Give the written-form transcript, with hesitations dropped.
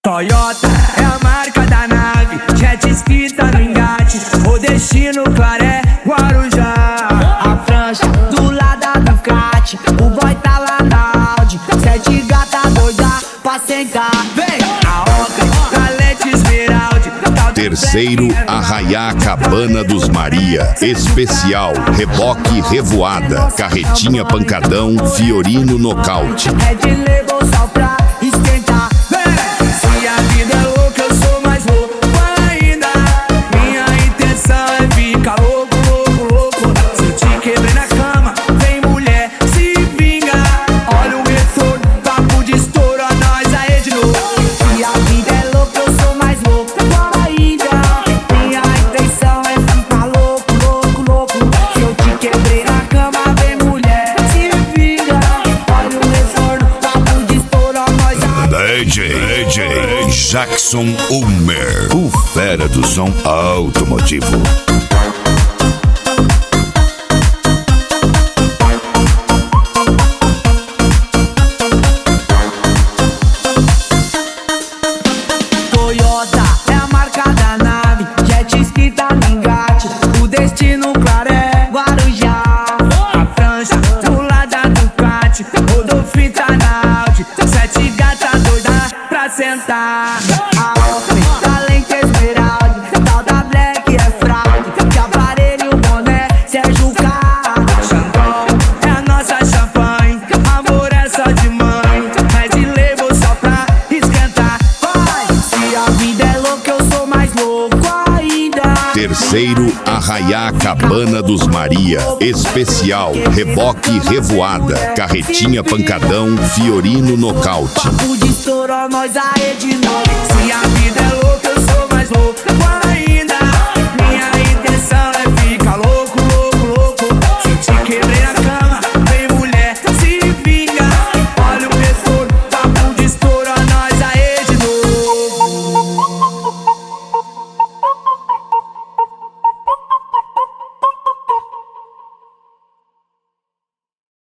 Toyota é a marca da nave, jet ski tá no engate, o destino claro é Guarujá. A prancha do lado da Ducati, o boy tá lá na Audi, 7 gata doida pra sentar. Vem a Oca, Galete Esmeralda. Terceiro, Arraiá Cabana dos Maria, especial, reboque revoada, carretinha pancadão, Fiorino nocaute. É de label só pra esquentar. Se a vida é louca, eu sou mais louco ainda. Minha intenção é ficar louco, louco, louco. Se eu te quebrei na cama, vem mulher, se vinga. Olha o retorno, papo de estouro, a nós aí de novo. Se a vida é louca, eu sou mais louco ainda. Minha intenção é ficar louco, louco, louco. Se eu te quebrei na cama, vem mulher, se vinga. Olha o retorno, papo de estouro, a nós aí. DJ Jackson Ulmer, o fera do som automotivo. Toyota é a marca da nave, jet ski tá no engate, o destino claro é Guarujá. A prancha do lado da Ducati, Rodolfo tá na Audi, 7 gata doida pra sentar. A Oca, Galete Esmeralda, tal da Black é fraude, que aparelho boné, Sérgio Carlos. Xandão é a nossa champanhe, amor é só de mãe, mas de levo só pra esquentar. Vai, se a vida é louca, eu sou mais louco ainda. Terceiro, Arraiá Cabana dos Maria, especial, reboque revoada, carretinha pancadão, Fiorino nocaute. Papo de estouro, nós aí de novo.